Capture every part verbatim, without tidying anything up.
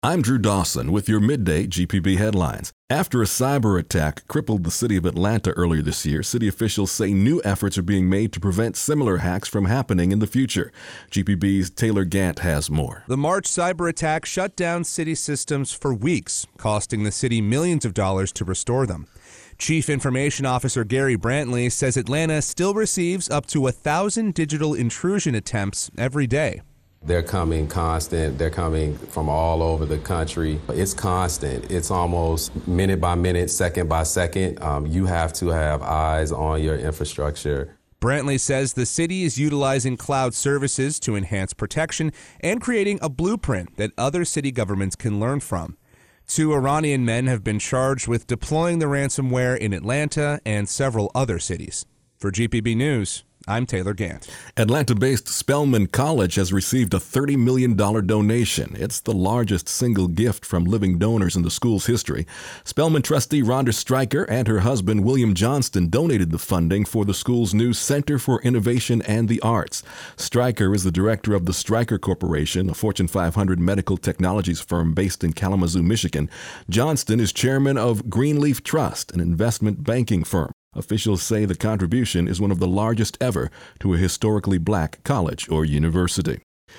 I'm Drew Dawson with your midday G P B headlines. After a cyber attack crippled the city of Atlanta earlier this year, city officials say new efforts are being made to prevent similar hacks from happening in the future. G P B's Taylor Gant has more. The March cyber attack shut down city systems for weeks, costing the city millions of dollars to restore them. Chief Information Officer Gary Brantley says Atlanta still receives up to a thousand digital intrusion attempts every day. They're coming constant. They're coming from all over the country. It's constant. It's almost minute by minute, second by second. Um, you have to have eyes on your infrastructure. Brantley says the city is utilizing cloud services to enhance protection and creating a blueprint that other city governments can learn from. Two Iranian men have been charged with deploying the ransomware in Atlanta and several other cities. For G P B News, I'm Taylor Gant. Atlanta-based Spelman College has received a thirty million dollars donation. It's the largest single gift from living donors in the school's history. Spelman trustee Rhonda Stryker and her husband William Johnston donated the funding for the school's new Center for Innovation and the Arts. Stryker is the director of the Stryker Corporation, a Fortune five hundred medical technologies firm based in Kalamazoo, Michigan. Johnston is chairman of Greenleaf Trust, an investment banking firm. Officials say the contribution is one of the largest ever to a historically black college or university.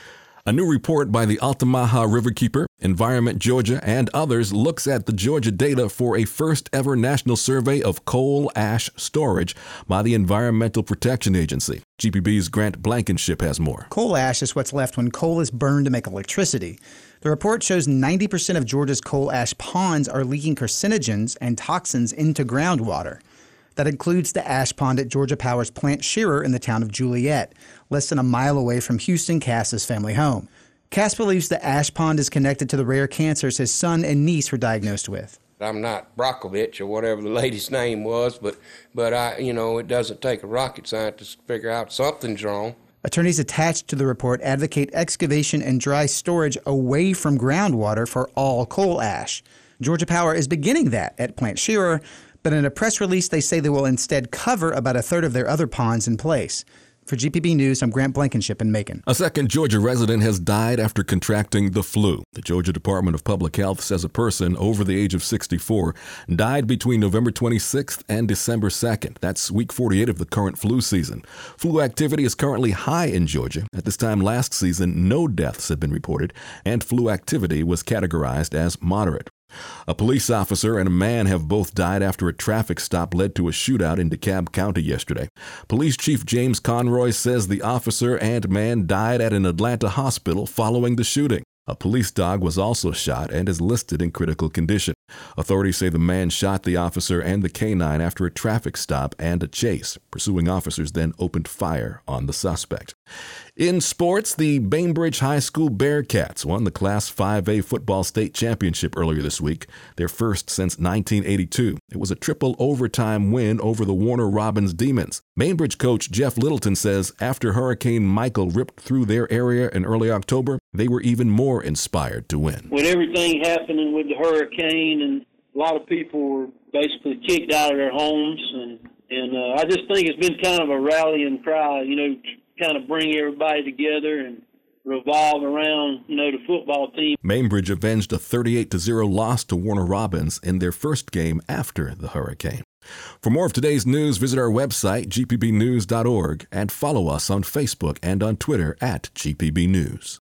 A new report by the Altamaha Riverkeeper, Environment Georgia, and others looks at the Georgia data for a first-ever national survey of coal ash storage by the Environmental Protection Agency. G P B's Grant Blankenship has more. Coal ash is what's left when coal is burned to make electricity. The report shows ninety percent of Georgia's coal ash ponds are leaking carcinogens and toxins into groundwater. That includes the ash pond at Georgia Power's Plant Shearer in the town of Juliet, less than a mile away from Houston Cass's family home. Cass believes the ash pond is connected to the rare cancers his son and niece were diagnosed with. I'm not Brockovich or whatever the lady's name was, but, but I, you know, it doesn't take a rocket scientist to figure out something's wrong. Attorneys attached to the report advocate excavation and dry storage away from groundwater for all coal ash. Georgia Power is beginning that at Plant Shearer, but in a press release, they say they will instead cover about a third of their other ponds in place. For G P B News, I'm Grant Blankenship in Macon. A second Georgia resident has died after contracting the flu. The Georgia Department of Public Health says a person over the age of sixty-four died between November twenty-sixth and December second. That's week forty-eight of the current flu season. Flu activity is currently high in Georgia. At this time last season, no deaths had been reported, and flu activity was categorized as moderate. A police officer and a man have both died after a traffic stop led to a shootout in DeKalb County yesterday. Police Chief James Conroy says the officer and man died at an Atlanta hospital following the shooting. A police dog was also shot and is listed in critical condition. Authorities say the man shot the officer and the canine after a traffic stop and a chase. Pursuing officers then opened fire on the suspect. In sports, the Bainbridge High School Bearcats won the Class five A football state championship earlier this week, their first since nineteen eighty-two. It was a triple overtime win over the Warner Robins Demons. Bainbridge coach Jeff Littleton says after Hurricane Michael ripped through their area in early October, they were even more inspired to win. With everything happening with the hurricane, and a lot of people were basically kicked out of their homes, and, and uh, I just think it's been kind of a rallying cry, you know, kind of bring everybody together and revolve around, you know, the football team. Bainbridge avenged a thirty-eight to zero loss to Warner Robins in their first game after the hurricane. For more of today's news, visit our website, g p b news dot org, and follow us on Facebook and on Twitter at G P B News.